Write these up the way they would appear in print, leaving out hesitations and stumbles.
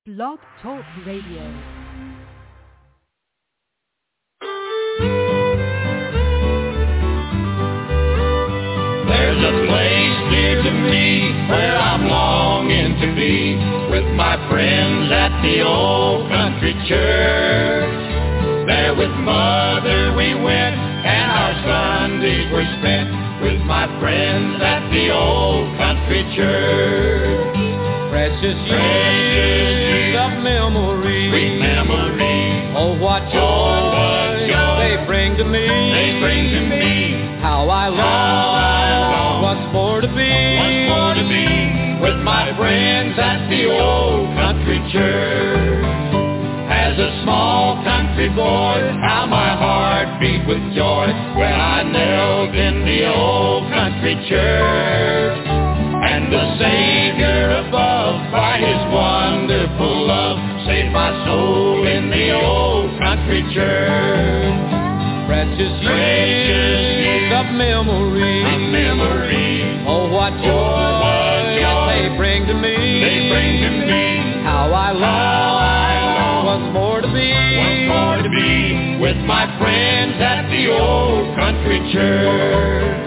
Blog Talk Radio. There's a place near to me where I'm longing to be with my friends at the old country church. There with Mother we went and our Sundays were spent with my friends at the old country church. Precious years of memory, Sweet memory. oh what joy they bring to me. They bring to me How I long once more to be with my friends at the old country church. As a small country boy, how my heart beat with joy when I knelt in the old country church. And the Savior above, by His wonderful love, saved my soul in the old country church. Precious years of memory, oh what joy they bring to me. How I long once more to be with my friends at the old country church.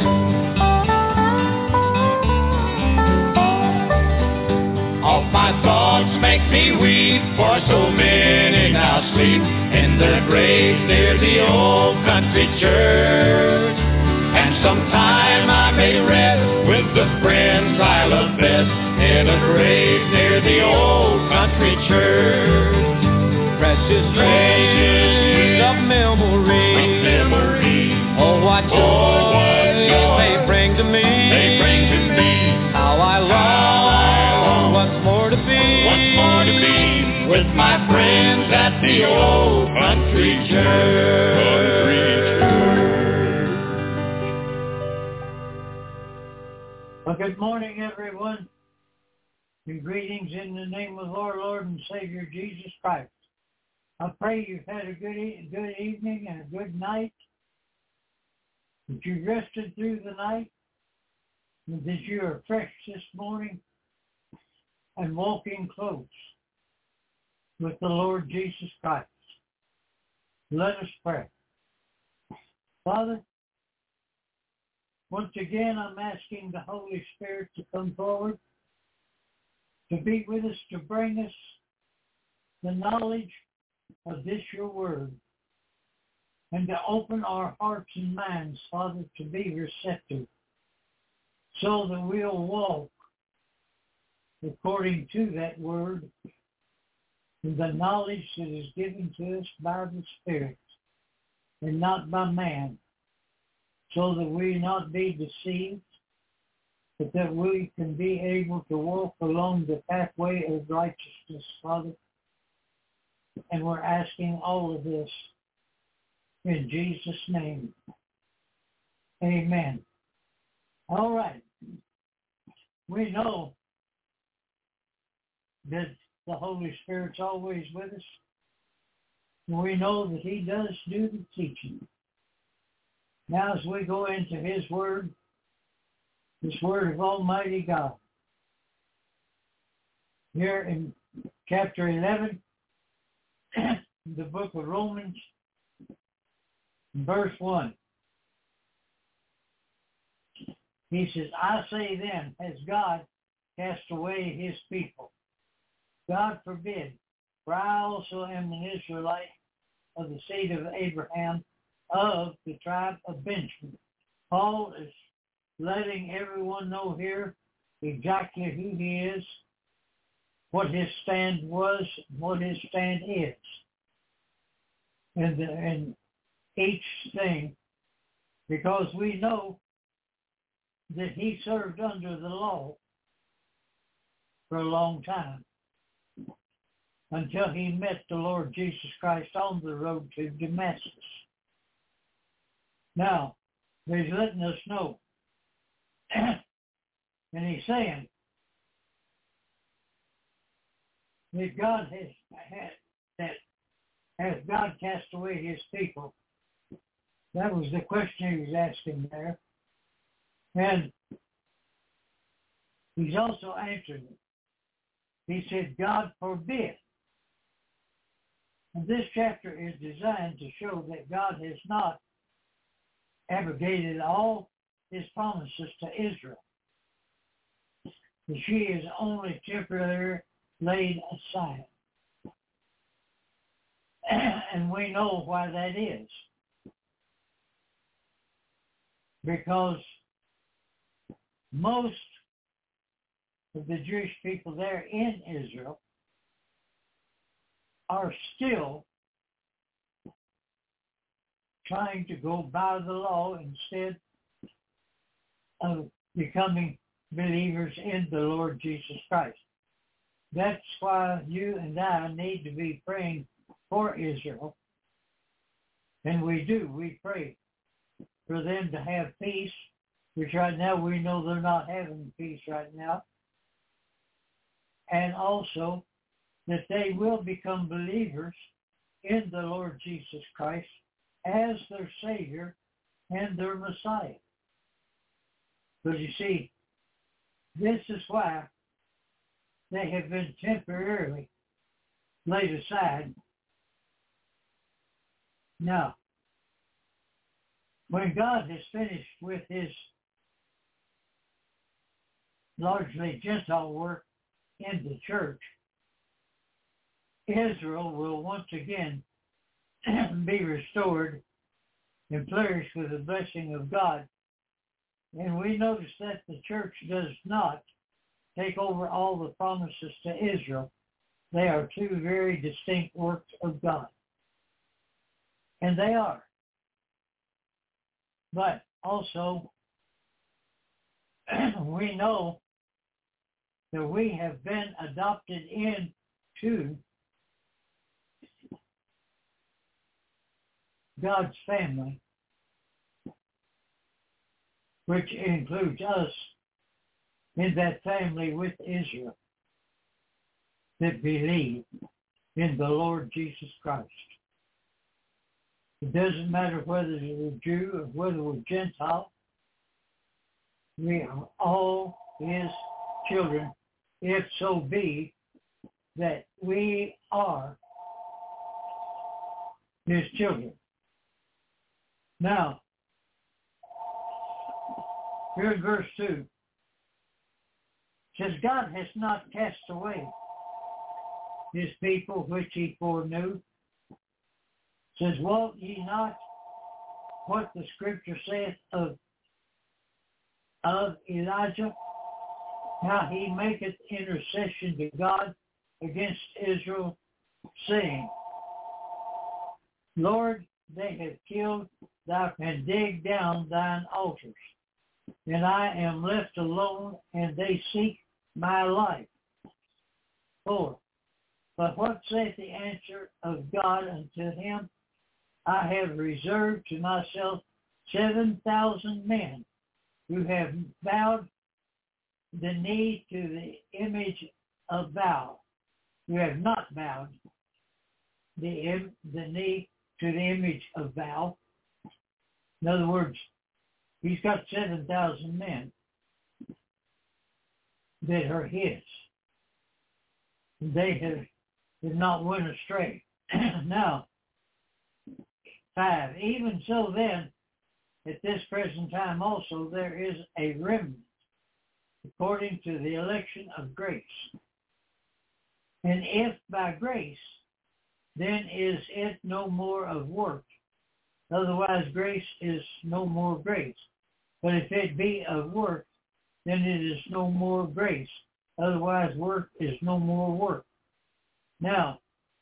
All my thoughts make me weep, for so many now sleep in their graves near the old country church. And sometime I may rest with the friends I love best in a grave near the old country church. precious years of memory, oh what joy they bring to me. How I long once more to be with my friends at the old country church. Well, good morning, everyone, and greetings in the name of our Lord and Savior Jesus Christ. I pray you've had a good evening and a good night, that you rested through the night, and that you are fresh this morning and walking close with the Lord Jesus Christ. Let us pray. Father, once again I'm asking the Holy Spirit to come forward, to be with us, to bring us the knowledge of this your word, and to open our hearts and minds, Father, to be receptive, so that we'll walk according to that word and the knowledge that is given to us by the Spirit and not by man, so that we not be deceived, but that we can be able to walk along the pathway of righteousness, Father. And we're asking all of this in Jesus' name. Amen. All right. We know that the Holy Spirit's always with us. We know that He does do the teaching. Now as we go into His Word, this Word of Almighty God, here in chapter 11, the book of Romans, verse 1. He says, I say then, has God cast away His people? God forbid, for I also am an Israelite of the seed of Abraham, of the tribe of Benjamin. Paul is letting everyone know here exactly who he is, what his stand was, what his stand is. And each thing, because we know that he served under the law for a long time, until he met the Lord Jesus Christ on the road to Damascus. Now, he's letting us know, and he's saying that God has God cast away His people? That was the question he was asking there. And he's also answered it. He said, God forbid. And this chapter is designed to show that God has not abrogated all his promises to Israel. But she is only temporarily laid aside. And we know why that is. Because most of the Jewish people there in Israel are still trying to go by the law instead of becoming believers in the Lord Jesus Christ. That's why you and I need to be praying for Israel. And we do. We pray for them to have peace, which right now we know they're not having peace right now. And also that they will become believers in the Lord Jesus Christ as their Savior and their Messiah. But you see, this is why they have been temporarily laid aside. Now, when God has finished with his largely Gentile work in the church, Israel will once again be restored and flourish with the blessing of God. And we notice that the church does not take over all the promises to Israel. They are two very distinct works of God. And they are. But also, we know that we have been adopted into God's family, which includes us in that family with Israel that believe in the Lord Jesus Christ. It doesn't matter whether we're Jew or whether we're Gentile. We are all his children, if so be that we are his children. Now, here in verse 2, says, God has not cast away his people which he foreknew. Says, wot ye not what the scripture saith of Elijah, how he maketh intercession to God against Israel, saying, Lord, they have killed, thou canst dig down thine altars, and I am left alone, and they seek my life. 4. But what saith the answer of God unto him? I have reserved to myself 7,000 men who have bowed the knee to the image of Baal, who have not bowed the knee to the image of Baal. In other words, he's got 7,000 men that are his. They have not went astray. Now, 5. Even so then, at this present time also, there is a remnant according to the election of grace. And if by grace, then is it no more of work. Otherwise, grace is no more grace. But if it be of work, then it is no more grace. Otherwise, work is no more work. Now,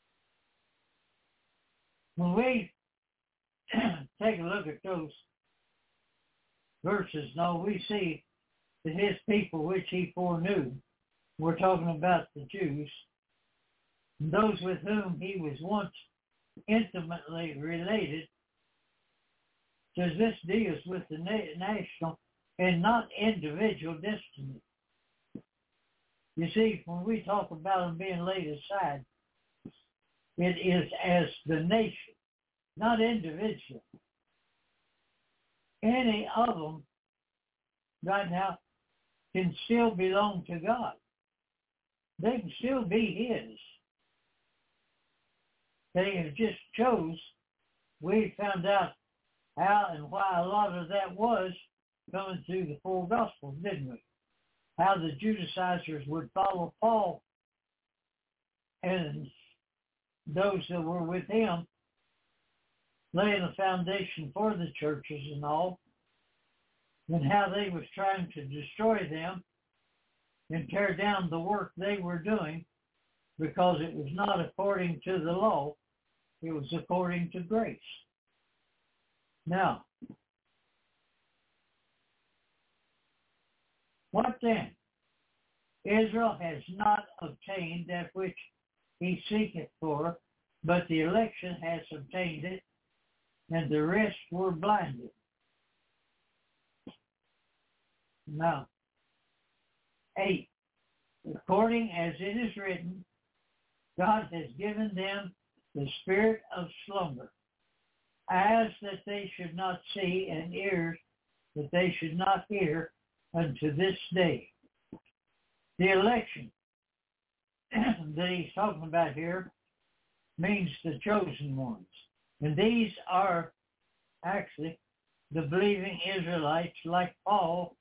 when we take a look at those verses, now we see that his people which he foreknew, we're talking about the Jews, those with whom he was once intimately related, says this deals with the national and not individual destiny. You see, when we talk about them being laid aside, it is as the nation, not individual. Any of them right now can still belong to God. They can still be his. they have just chose. We found out how and why a lot of that was coming through the four Gospels, didn't we? How the Judaizers would follow Paul and those that were with him, laying the foundation for the churches and all, and how they was trying to destroy them and tear down the work they were doing because it was not according to the law, it was according to grace. Now, what then? Israel has not obtained that which he seeketh for, but the election has obtained it, and the rest were blinded. Now, 8. According as it is written, God has given them the spirit of slumber, eyes that they should not see, and ears that they should not hear unto this day. The election that he's talking about here means the chosen ones. And these are actually the believing Israelites like Paul,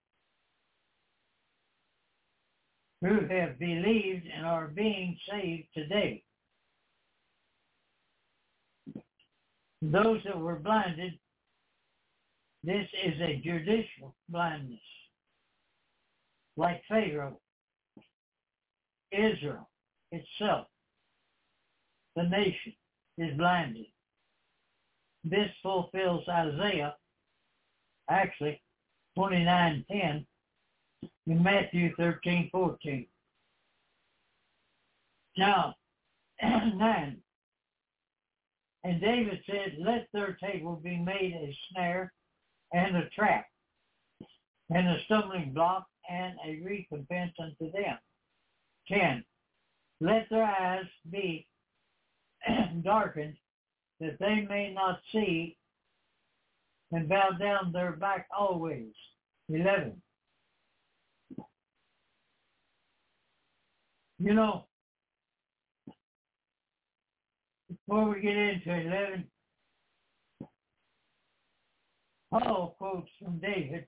who have believed and are being saved today. Those that were blinded, this is a judicial blindness. Like Pharaoh, Israel itself, the nation, is blinded. This fulfills Isaiah, actually, 29:10, in Matthew 13:14. Now, 9. And David said, let their table be made a snare and a trap, and a stumbling block and a recompense unto them. 10. Let their eyes be darkened, that they may not see, and bow down their back always. 11. You know, before we get into 11, Paul quotes from David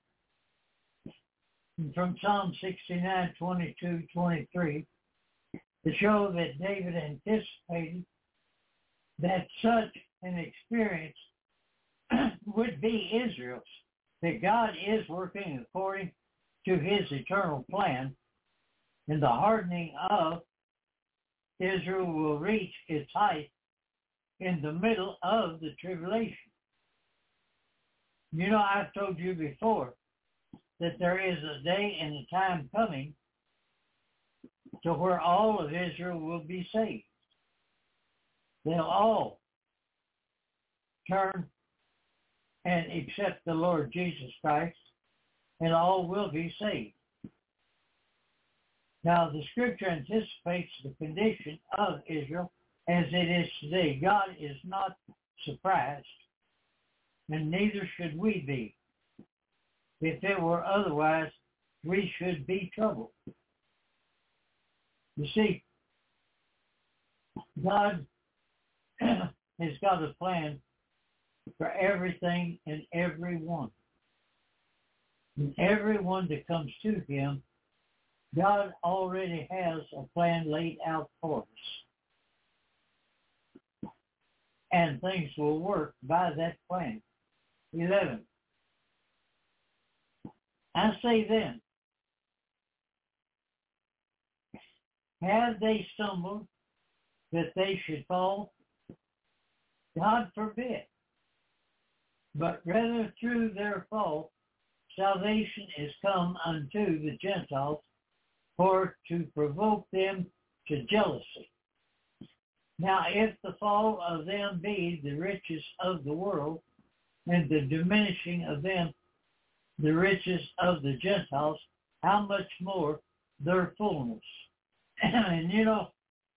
from Psalm 69, 22, 23 to show that David anticipated that such an experience would be Israel's, that God is working according to his eternal plan, and the hardening of Israel will reach its height in the middle of the tribulation. You know, I've told you before that there is a day and a time coming to where all of Israel will be saved. They'll all turn and accept the Lord Jesus Christ, and all will be saved. Now, the scripture anticipates the condition of Israel as it is today. God is not surprised, and neither should we be. If it were otherwise, we should be troubled. You see, God has got a plan for everything and everyone. And everyone that comes to him, God already has a plan laid out for us. And things will work by that plan. 11. I say then, have they stumbled that they should fall? God forbid. But rather through their fall, salvation is come unto the Gentiles, for to provoke them to jealousy. Now if the fall of them be the riches of the world, and the diminishing of them the riches of the Gentiles, how much more their fullness? And you know,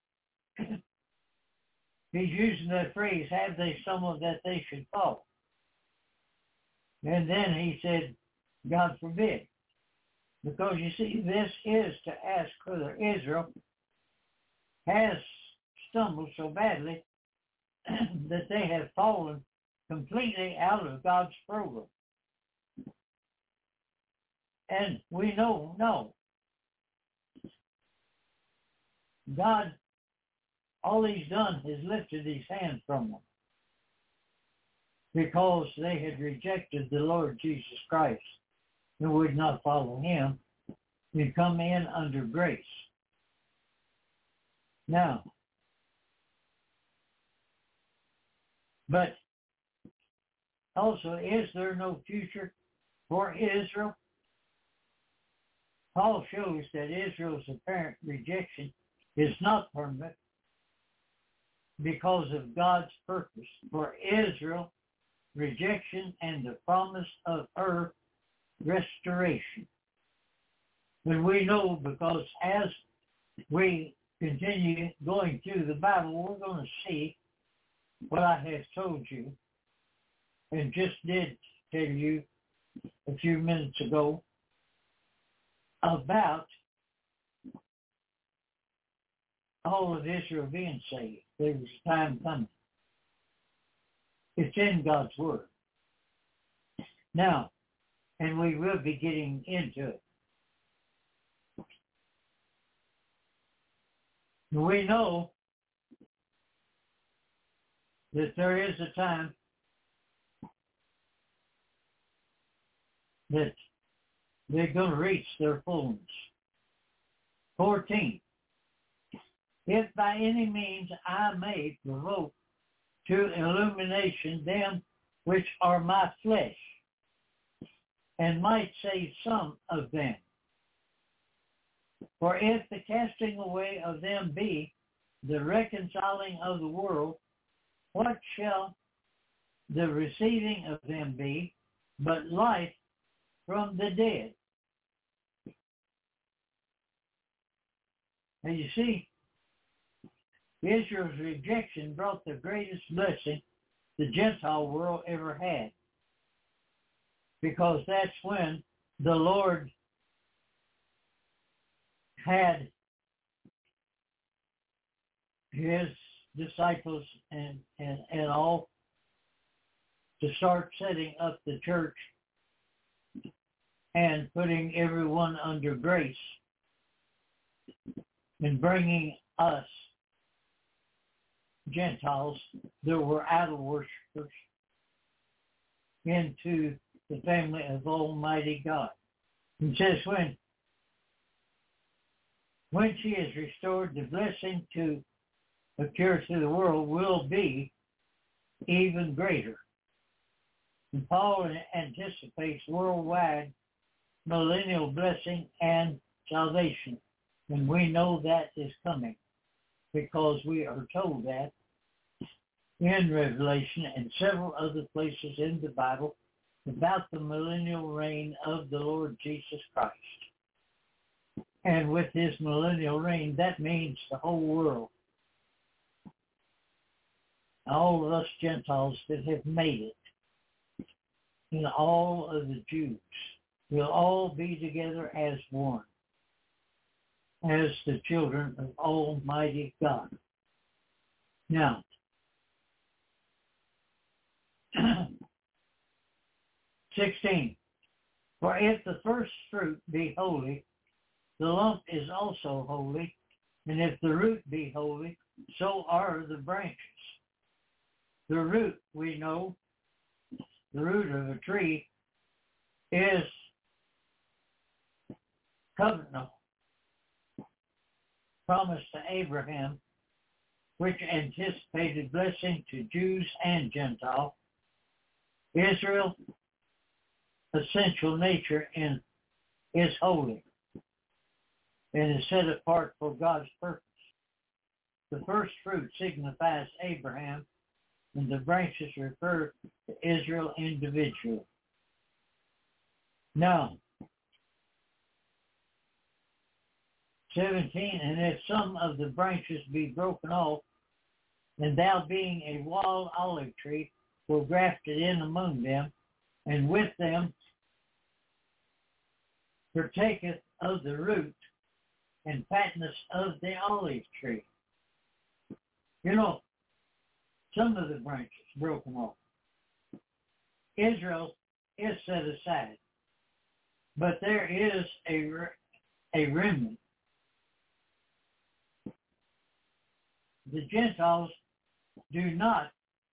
he's using that phrase, have they stumbled that they should fall? And then he said, God forbid. Because you see, this is to ask whether Israel has stumbled so badly that they have fallen completely out of God's program. And we know, no. God, all he's done is lifted his hand from them because they had rejected the Lord Jesus Christ and would not follow him and come in under grace. Now, but also, is there no future for Israel? Paul shows that Israel's apparent rejection is not permanent because of God's purpose for Israel, rejection, and the promise of her restoration. And we know because as we continue going through the Bible, we're going to see what I have told you and just did tell you a few minutes ago about all of Israel being saved. There was a time coming. It's in God's Word. Now, and we will be getting into it. We know that there is a time that they're going to reach their fullness. 14. If by any means I may provoke to illumination them which are my flesh, and might save some of them. For if the casting away of them be the reconciling of the world, what shall the receiving of them be but life from the dead? And you see, Israel's rejection brought the greatest blessing the Gentile world ever had. Because that's when the Lord had his disciples and all to start setting up the church and putting everyone under grace and bringing us Gentiles that were idol worshipers into the family of Almighty God. It says when she is restored, the blessing to occur to the world will be even greater. And Paul anticipates worldwide millennial blessing and salvation. And we know that is coming because we are told that in Revelation and several other places in the Bible about the millennial reign of the Lord Jesus Christ. And with his millennial reign, that means the whole world. All of us Gentiles that have made it, and all of the Jews, will all be together as one, as the children of Almighty God. Now, 16. For if the first fruit be holy, the lump is also holy, and if the root be holy, so are the branches. The root, we know, the root of a tree is covenant, promised to Abraham, which anticipated blessing to Jews and Gentiles. Israel, essential nature is holy and is set apart for God's purpose. The first fruit signifies Abraham, and the branches refer to Israel individually. Now, 17, and if some of the branches be broken off, and thou being a wild olive tree, were grafted in among them, and with them partaketh of the root and fatness of the olive tree. You know, some of the branches broken off. Israel is set aside, but there is a remnant. The Gentiles do not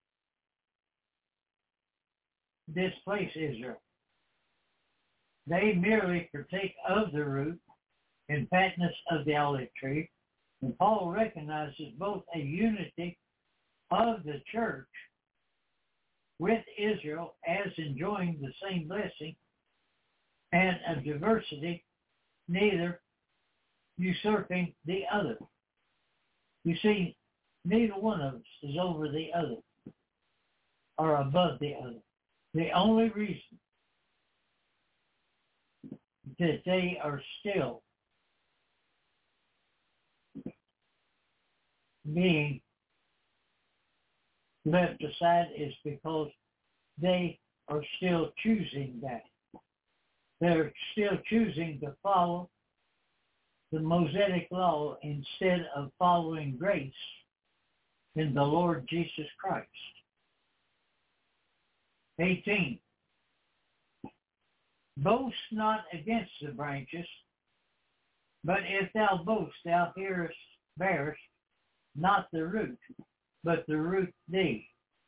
displace Israel. They merely partake of the root and fatness of the olive tree, and Paul recognizes both a unity of the church with Israel as enjoying the same blessing and a diversity, neither usurping the other. You see, neither one of us is over the other or above the other. The only reason that they are still being left aside is because they are still choosing that. They're still choosing to follow the Mosaic law instead of following grace in the Lord Jesus Christ. 18. Boast not against the branches, but if thou boast, thou bearest not the root, but the root thee.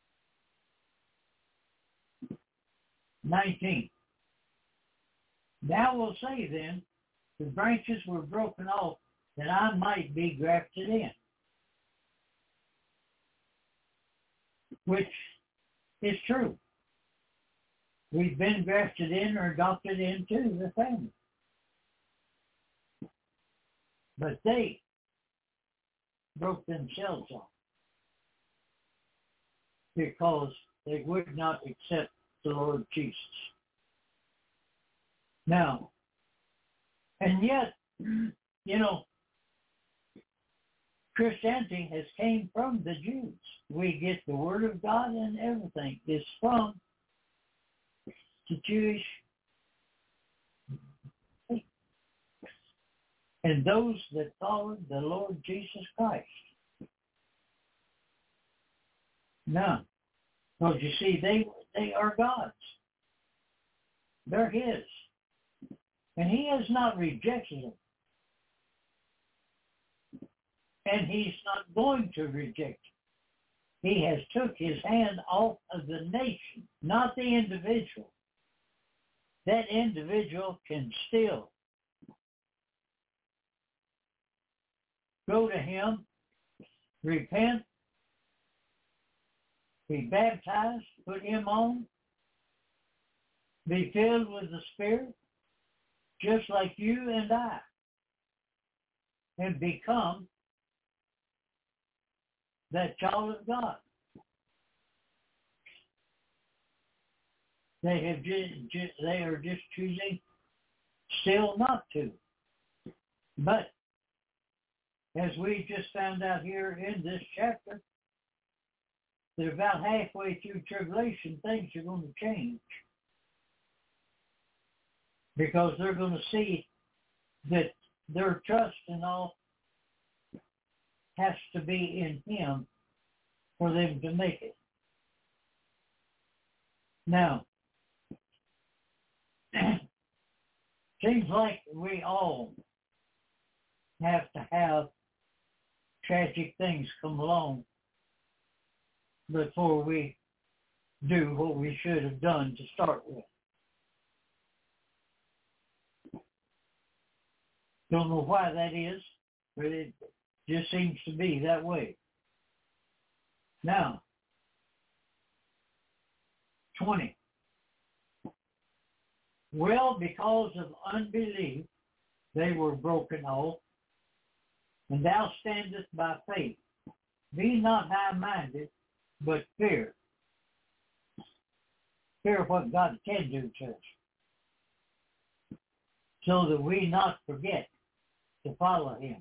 19. Thou wilt say then, the branches were broken off that I might be grafted in, which is true. We've been grafted in or adopted into the family. But they broke themselves off because they would not accept the Lord Jesus. Now, and yet, Christianity has came from the Jews. We get the Word of God and everything is from the Jewish people. And those that followed the Lord Jesus Christ. Now, because you see, they are God's. They're His. And He has not rejected them. And He's not going to reject them. He has took His hand off of the nation, not the individual. That individual can still go to Him, repent, be baptized, put Him on, be filled with the Spirit, just like you and I, and become that child of God. They are just choosing still not to. But as we just found out here in this chapter, that about halfway through tribulation, things are going to change. Because they're going to see that their trust and all has to be in Him for them to make it. Now, seems like we all have to have tragic things come along before we do what we should have done to start with. Don't know why that is, but it just seems to be that way. Now, 20. Well, because of unbelief, they were broken off, and thou standest by faith. Be not high-minded, but fear. Fear what God can do to us, so that we not forget to follow Him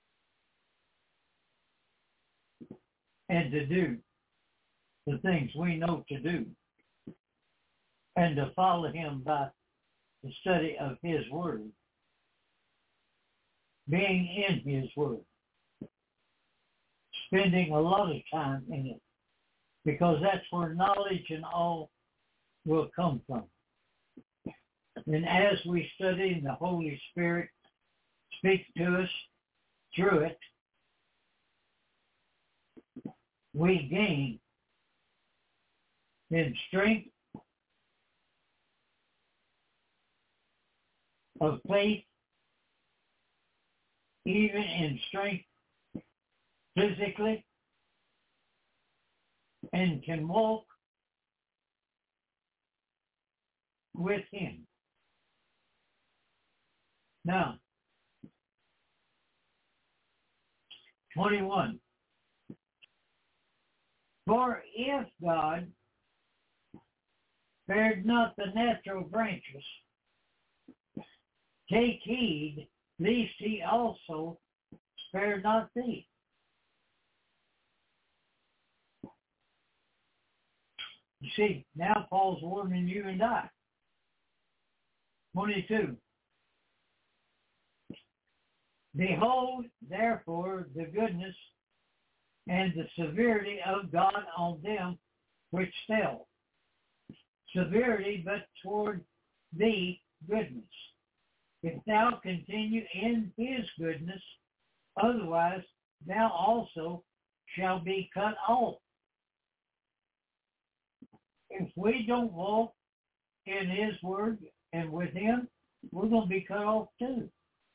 and to do the things we know to do, and to follow Him by the study of His Word, being in His Word, spending a lot of time in it, because that's where knowledge and all will come from. And as we study, the Holy Spirit speaks to us through it, we gain in strength of faith, even in strength physically, and can walk with Him. Now, 21. For if God spared not the natural branches, take heed, lest He also spare not thee. You see, now Paul's warning you and I. 22. Behold, therefore, the goodness and the severity of God on them which fell. Severity, but toward thee goodness. If thou continue in His goodness, otherwise thou also shalt be cut off. If we don't walk in His word and with Him, we're going to be cut off too.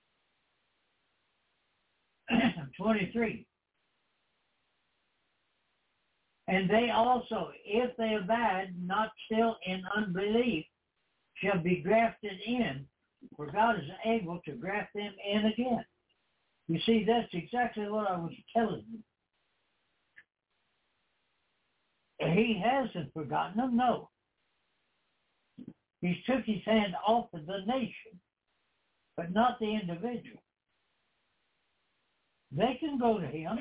23. And they also, if they abide not still in unbelief, shall be grafted in, for God is able to graft them in again. You see, that's exactly what I was telling you. He hasn't forgotten them, no. He took His hand off of the nation, but not the individual. They can go to Him.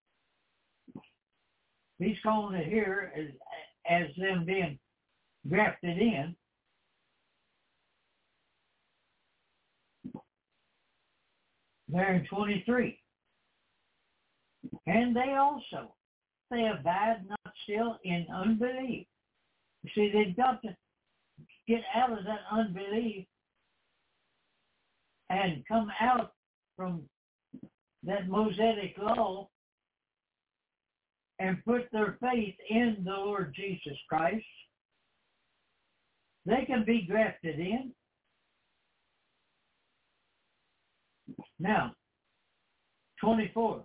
He's calling it here as them being grafted in. There in 23. And they also, they abide not still in unbelief. You see, they've got to get out of that unbelief and come out from that Mosaic law and put their faith in the Lord Jesus Christ. They can be grafted in. Now, 24.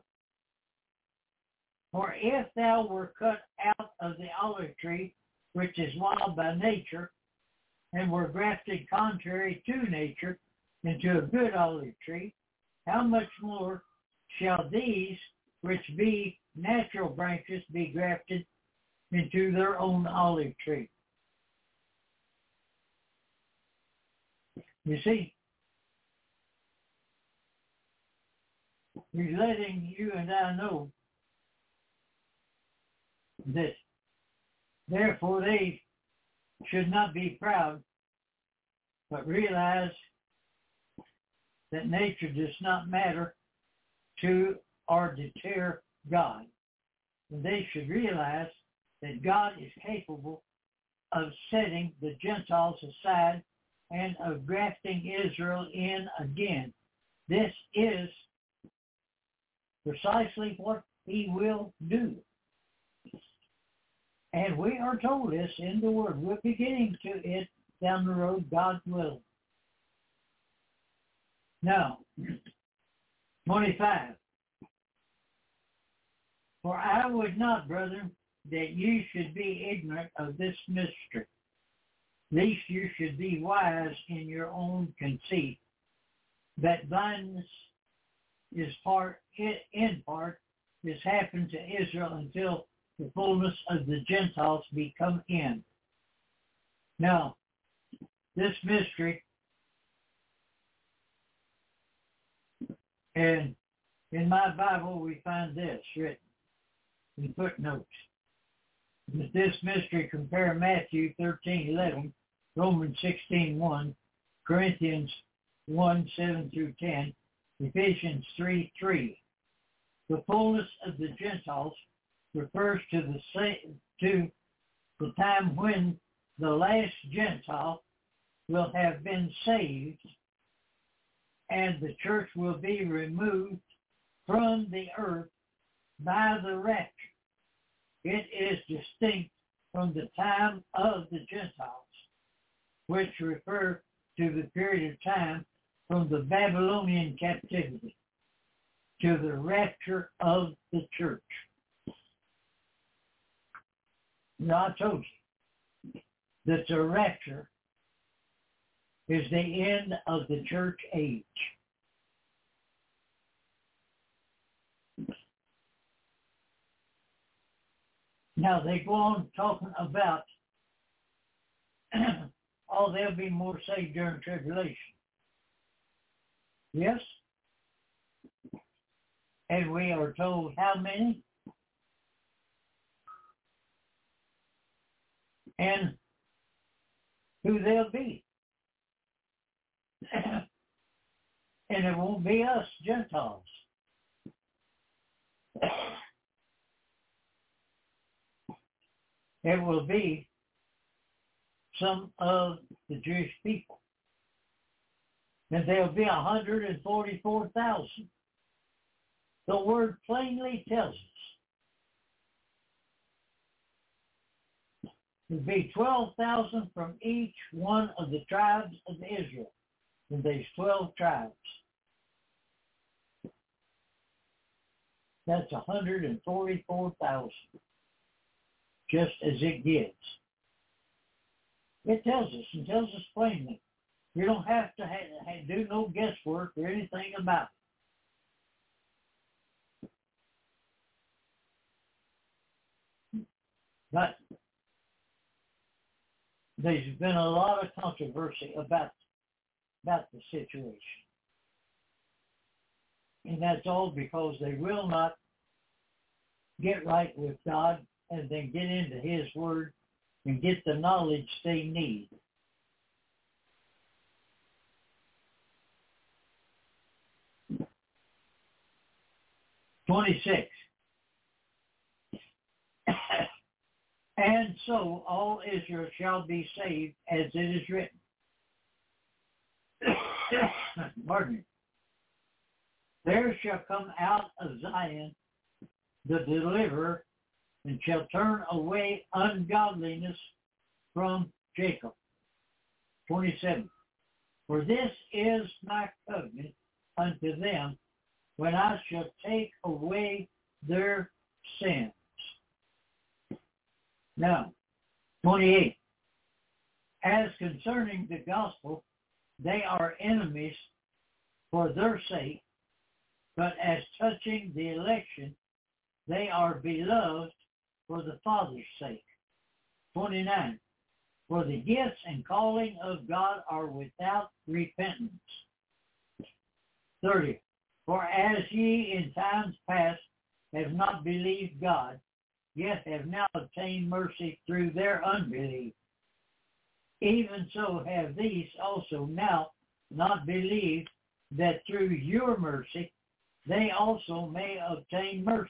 For if thou were cut out of the olive tree, which is wild by nature, and were grafted contrary to nature into a good olive tree, how much more shall these, which be natural branches, be grafted into their own olive tree? You see, He's letting you and I know that therefore they should not be proud, but realize that nature does not matter to or deter God. And they should realize that God is capable of setting the Gentiles aside and of grafting Israel in again. This is precisely what He will do. And we are told this in the Word. We'll be getting to it down the road, God willing. Now, 25. For I would not, brethren, that you should be ignorant of this mystery, lest you should be wise in your own conceit, that blindness is in part is happened to Israel until the fullness of the Gentiles be come in. Now, this mystery, and in my Bible we find this written in footnotes. With this mystery, compare Matthew 13:11, Romans 16:1, Corinthians 1:7 through 10, Ephesians 3:3. The fullness of the Gentiles refers to the time when the last Gentile will have been saved and the church will be removed from the earth by the rapture. It is distinct from the time of the Gentiles, which refer to the period of time from the Babylonian captivity to the rapture of the church. Now, I told you that the rapture is the end of the church age. Now, they go on talking about, there'll be more saved during tribulation. Yes? And we are told how many? And who they'll be. And it won't be us, Gentiles. It will be some of the Jewish people. And there'll be 144,000. The word plainly tells us there'll be 12,000 from each one of the tribes of Israel. And there's 12 tribes. That's 144,000. Just as it gets. It tells us and tells us plainly. You don't have to do no guesswork or anything about it. But there's been a lot of controversy about the situation. And that's all because they will not get right with God and then get into His Word and get the knowledge they need. (26) And so all Israel shall be saved, as it is written. Pardon me. There shall come out of Zion the deliverer, and shall turn away ungodliness from Jacob. 27. For this is my covenant unto them, when I shall take away their sins. Now, 28. As concerning the gospel, they are enemies for their sake, but as touching the election, they are beloved for the Father's sake. 29. For the gifts and calling of God are without repentance. 30. For as ye in times past have not believed God, yet have now obtained mercy through their unbelief, even so have these also now not believed, that through your mercy they also may obtain mercy.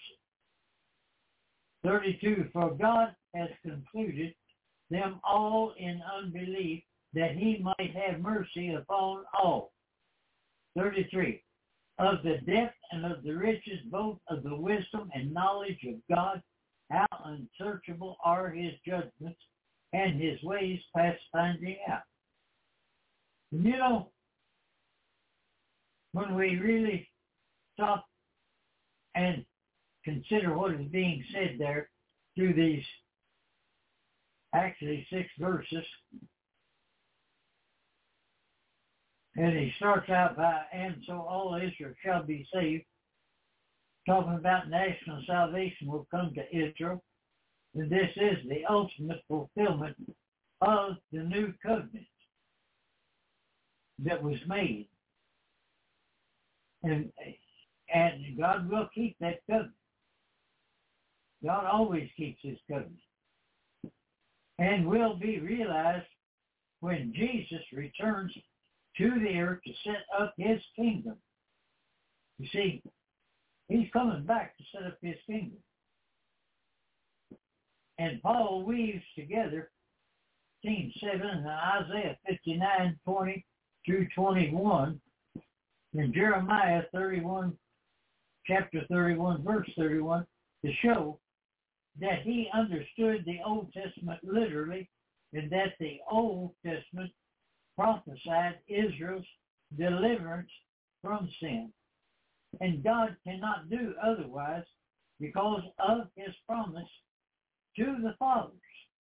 32. For God has concluded them all in unbelief, that He might have mercy upon all. 33. Of the depth and of the riches, both of the wisdom and knowledge of God, how unsearchable are His judgments, and His ways past finding out. And you know, when we really stop and consider what is being said there through these actually 6 verses, and he starts out by, and so all Israel shall be saved, talking about national salvation will come to Israel, and this is the ultimate fulfillment of the new covenant that was made. And God will keep that covenant. God always keeps His covenant. And will be realized when Jesus returns to the earth to set up His kingdom. You see, He's coming back to set up His kingdom. And Paul weaves together 7 and Isaiah 59:20 through 21, and Jeremiah 31, chapter 31, verse 31, to show that he understood the Old Testament literally, and that the Old Testament prophesied Israel's deliverance from sin. And God cannot do otherwise because of his promise to the fathers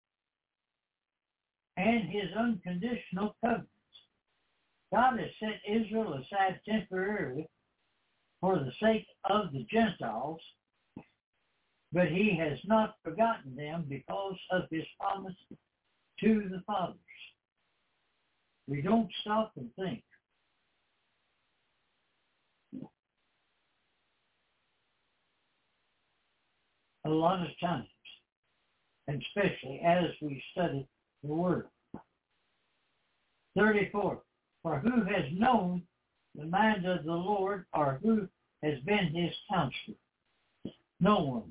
and his unconditional covenants. God has set Israel aside temporarily for the sake of the Gentiles, but he has not forgotten them because of his promise to the fathers. We don't stop and think. A lot of times, and especially as we study the Word. 34. For who has known the mind of the Lord, or who has been his counselor? No one.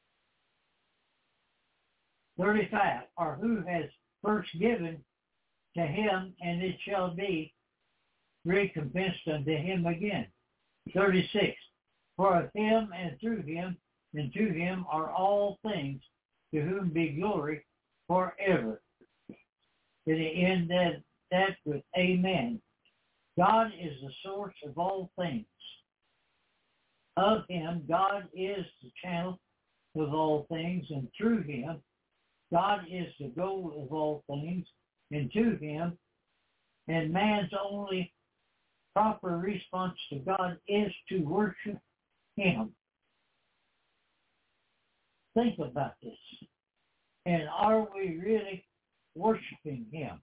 35. Or who has first given to him, and it shall be recompensed unto him again. 36. For of him and through him and to him are all things, to whom be glory forever. To the end that with amen. God is the source of all things. Of him, God is the channel of all things, and through him, God is the goal of all things, and to him, and man's only proper response to God is to worship him. Think about this. And are we really worshiping him?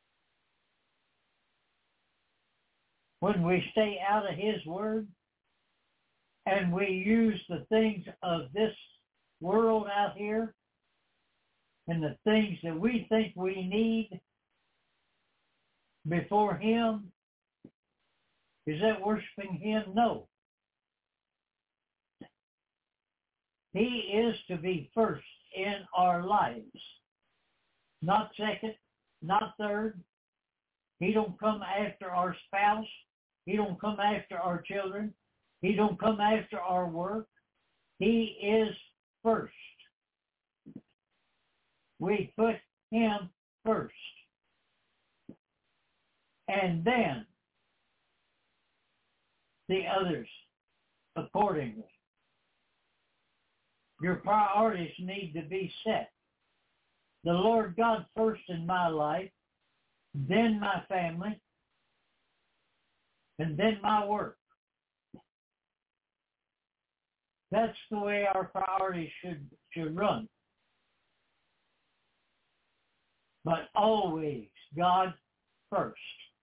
When we stay out of his word and we use the things of this world out here and the things that we think we need before him, is that worshiping him? No. He is to be first in our lives. Not second, not third. He don't come after our spouse. He don't come after our children. He don't come after our work. He is first. We put him first. And then the others accordingly. Your priorities need to be set. The Lord God first in my life, then my family, and then my work. That's the way our priorities should run. But always God first.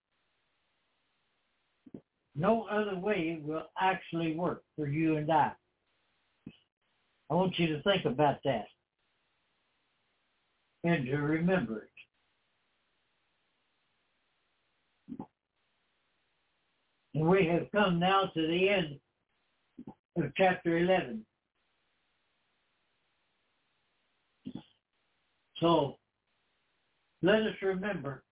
No other way will actually work for you and I. I want you to think about that and to remember it. And we have come now to the end of chapter 11. So let us remember,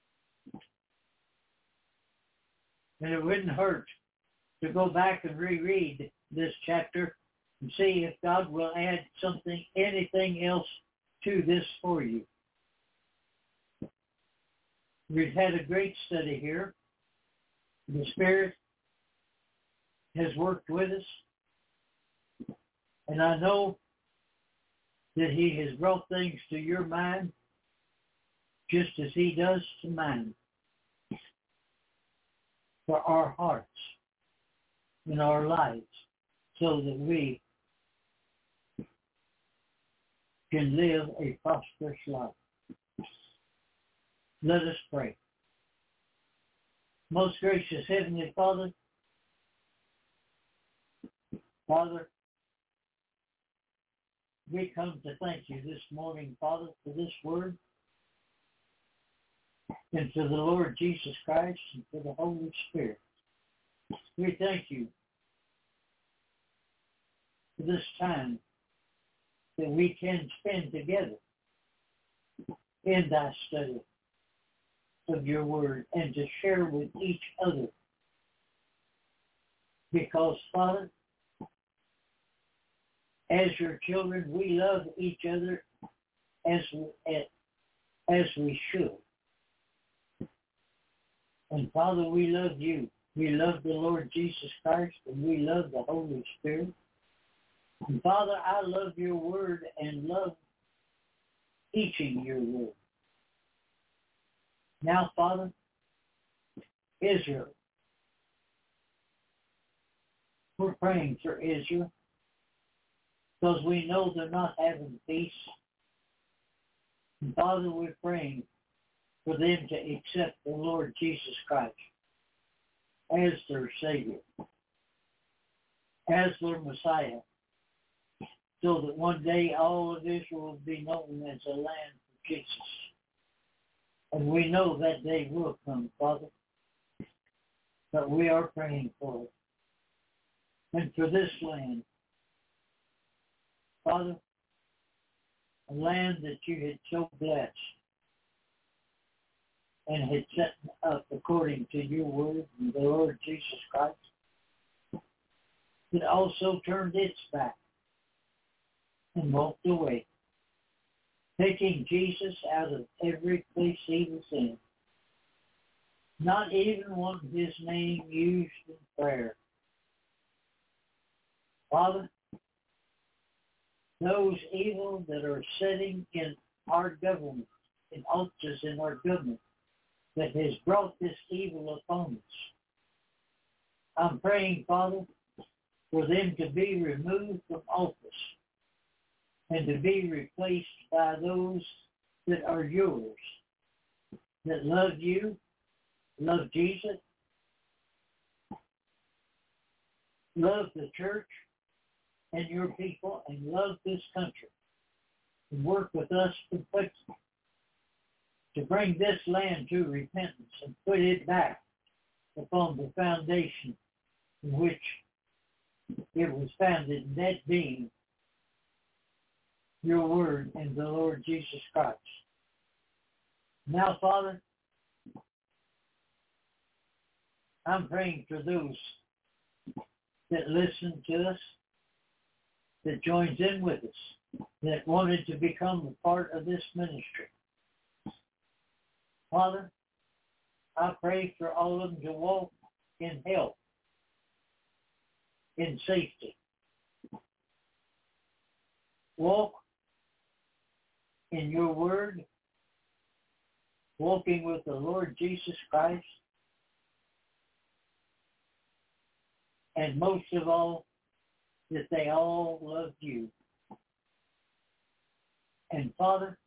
and it wouldn't hurt to go back and reread this chapter and see if God will add something, anything else to this for you. We've had a great study here. The Spirit has worked with us. And I know that he has brought things to your mind just as he does to mine. For our hearts and our lives, so that we can live a prosperous life. Let us pray. Most gracious Heavenly Father, we come to thank you this morning, Father, for this word, and for the Lord Jesus Christ, and for the Holy Spirit. We thank you for this time that we can spend together in thy study of your word and to share with each other. Because, Father, as your children, we love each other as we should. And Father, we love you. We love the Lord Jesus Christ, and we love the Holy Spirit. And Father, I love your word and love teaching your word. Now, Father, Israel. We're praying for Israel because we know they're not having peace. And Father, we're praying for them to accept the Lord Jesus Christ as their Savior, as their Messiah, so that one day all of Israel will be known as a land for Jesus. And we know that day will come, Father, but we are praying for it. And for this land, Father, a land that you had so blessed and had set up according to your word and the Lord Jesus Christ, it also turned its back and walked away, taking Jesus out of every place he was in, not even wanting his name used in prayer. Father, those evil that are sitting in our government, in offices in our government, that has brought this evil upon us, I'm praying, Father, for them to be removed from office and to be replaced by those that are yours, that love you, love Jesus, love the church and your people, and love this country, and work with us completely to bring this land to repentance and put it back upon the foundation in which it was founded, that being your word and the Lord Jesus Christ. Now, Father, I'm praying for those that listen to us, that joins in with us, that wanted to become a part of this ministry. Father, I pray for all of them to walk in health, in safety. Walk in your word, walking with the Lord Jesus Christ, and most of all, that they all love you. And Father,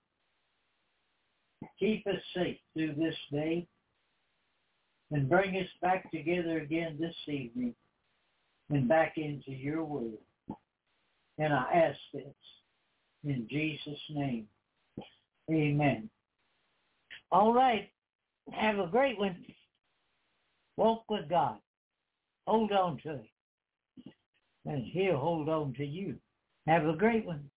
keep us safe through this day and bring us back together again this evening and back into your word. And I ask this in Jesus' name. Amen. All right. Have a great one. Walk with God. Hold on to it. And he'll hold on to you. Have a great one.